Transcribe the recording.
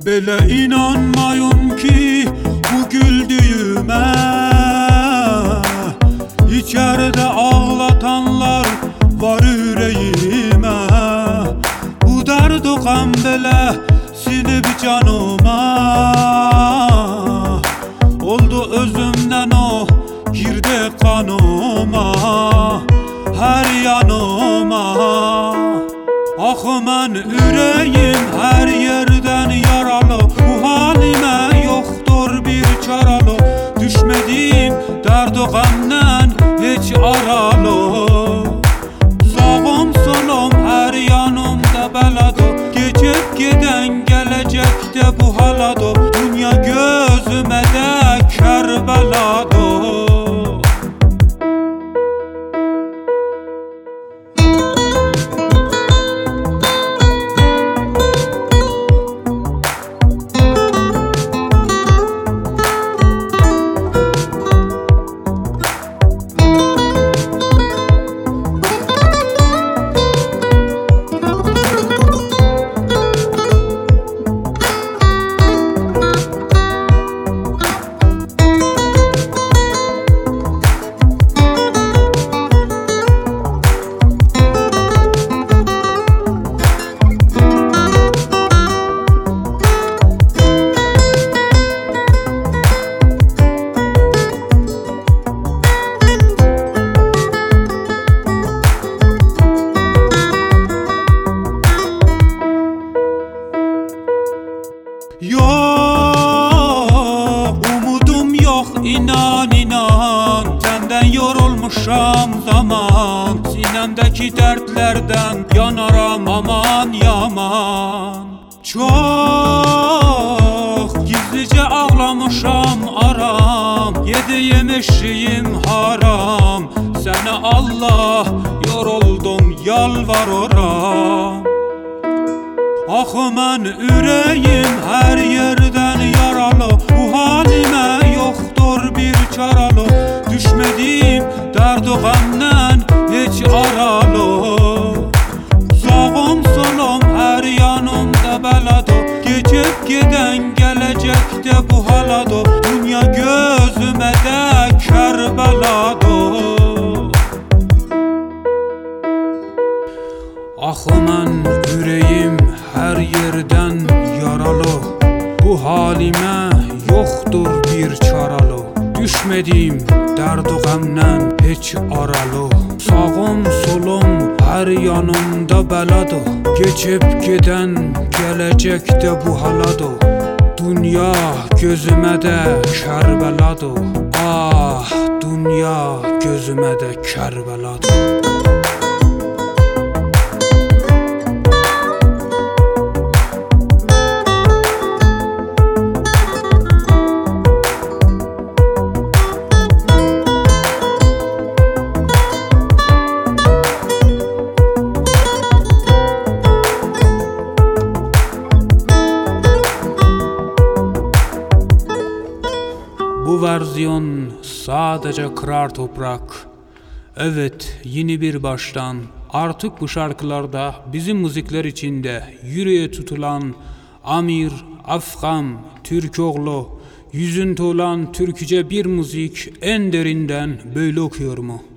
Bele inanmayın ki bu güldüğüme, İçeride ağlatanlar var yüreğime. Bu derdu gam bele sinip canıma, oldu özümden o girdi kanıma, her yanıma. Ah mən ürəyim hər yerdən yaralı, bu halimə yoxdur bir çaralı. Düşmədiyim dərd-i qəmdən heç aralı. Sağım solum hər yanımda bələdo, keçib gedən gələcəkdə bu halado. Dünya gözümə də Kərbəlado. Yok, umudum yok, inan inan. Senden yorulmuşam zaman, sinemdeki dertlerden yanaram aman yaman. Çok gizlice ağlamışam aram, yediğim eşiğim haram. Sana Allah yoruldum yalvarıram. Ah mən ürəyim hər yerdən yaralı, bu halimə yoxdur bir çaralı. Düşmədiyim dərd-i qəmdən heç aralı. Sağım solum hər yanımda bələdo, keçib gedən gələcəkdə bu halado. Dünya gözümə də Kərbəlado. Ah mən ürəyim hər yerdən yaralı, bu halimə yoxdur bir çaralı. Düşmədiyim dərd-i qəmdən heç aralı. Sağım solum hər yanımda bələdo, keçib gedən gələcəkdə bu halado. Dünya gözümə də Kərbəlado. Ah, dünya gözümə də Kərbəlado. Bu versiyon sadece kırar toprak. Evet, yeni bir baştan. Artık bu şarkılarda bizim müzikler içinde yüreğe tutulan Amir, Afgam, Türkoğlu, yüzünde olan Türkçe bir müzik en derinden böyle okuyor mu?